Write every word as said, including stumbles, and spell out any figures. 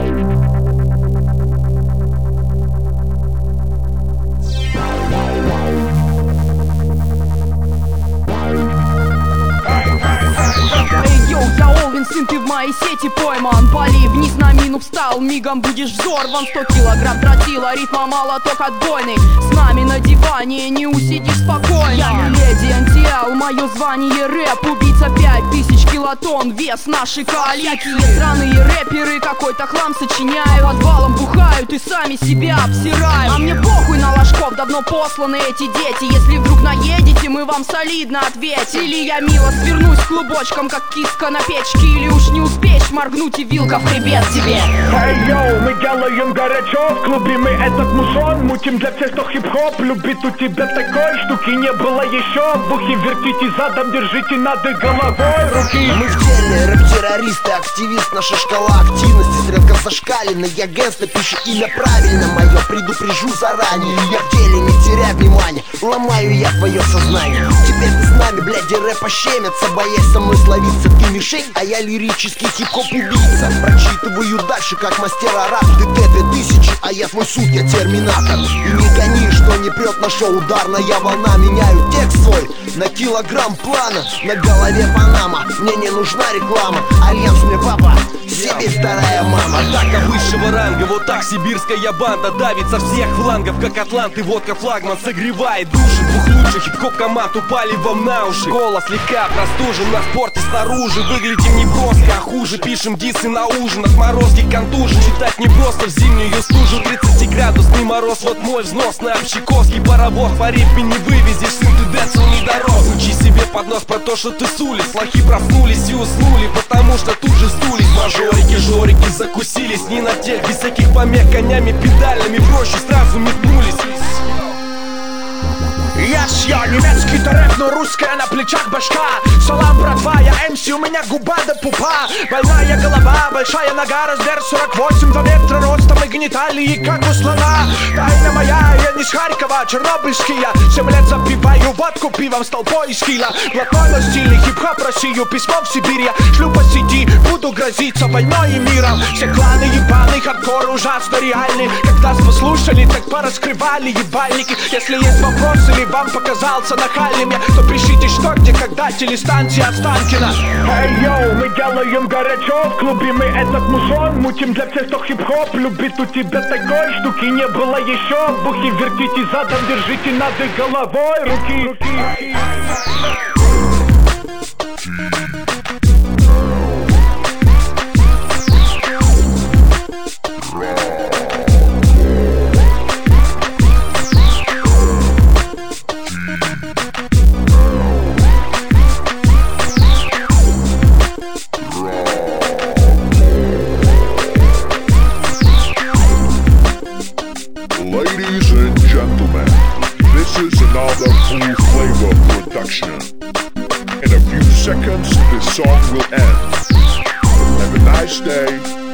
Сын, ты в моей сети пойман. Пали вниз на мину встал, мигом будешь взорван. Сто килограмм тротила, ритма молоток отбойный. С нами на диване не усидишь спокойно. Я не леди эн ти эл, мое звание рэп. Убийца пять тысяч килотонн, вес нашей коалики. Сраные рэперы какой-то хлам сочиняют, подвалом бухают и сами себя обсирают. А мне похуй на ложков, давно посланы эти дети. Если вдруг наедете, мы вам солидно ответим. Или я мило свернусь клубочком, как киска на печке. Или уж не успеешь моргнуть, и вилка в хребет тебе. Эй, йоу, мы делаем горячо в клубе, мы этот мусон мутим для всех, кто хип-хоп любит. У тебя такой штуки не было еще. В ухе вертите задом, держите над головой руки. Мы в деле, рэп-террористы, активист, наша шкала активности стрелка зашкалена. Я гангста, пишу имя правильно мое, предупрежу заранее. Я в деле, не теряй внимания, ломаю я твое сознание. Теперь ты с нами, блядь, и рэпа щемятся, боясь со мной словиться. Ты мишень, а я лирический хип-хоп убийца. Прочитываю дальше, как мастера рап. Ты Т-две тысячи, а я твой суд, я терминатор. И не гони, что не прет на шоу ударная волна. Меняю текст свой на килограмм плана. На голове Панама, мне не нужна реклама. Альянс мне папа, Сибирь вторая мама. Атака высшего ранга, вот так сибирская банда давит со всех флангов, как атлант и водка флагман согревает души. Двух лучших хип-хоп команд упали вам на уши. Голос слегка простужен, на спорте снаружи. Выглядим не просто, а хуже. Пишем дисы на ужин, отморозки контужен. Читать не просто в зимнюю стужу. тридцать градусный мороз, вот мой взнос на общаковский паровоз. По ритме не вывезешь, сын, ты децл не дорос. Учи себе под нос про то, что ты с улиц. Лохи проснулись и уснули, потому что тут же сдулись. Мажорики, жорики закусились не на тех, без всяких помех, конями, педалями проще сразу метнулись. Yes, я немецкий-то рэп, но русская на плечах башка. Салам, братва, я эм си, у меня губа до пупа. Больная голова, большая нога, размер сорок восемь, два метра ростом и гениталии, как у слона. Тайна моя, я не с Харькова, чернобыльский я. Семь лет запиваю водку пивом с толпой из хила. Блатной на стиле, хип-хоп Россию, письмо в Сибирь. Я шлю по сети, буду грозиться войной и миром. Все кланы ебаный, хардкор ужасно реальный. Как нас послушали, так пораскрывали ебальники. Если есть вопросы или вам показался нахальным я, то пишите что, где, когда, телестанции Останкина. Эй, йоу, мы делаем горячо в клубе, мы этот мусон мутим для всех, кто хип-хоп любит. У тебя такой штуки не было еще. В ухе вертите задом, держите над головой руки, руки. Ladies and gentlemen, this is another Full Flavor production. In a few seconds, this song will end. Have a nice day.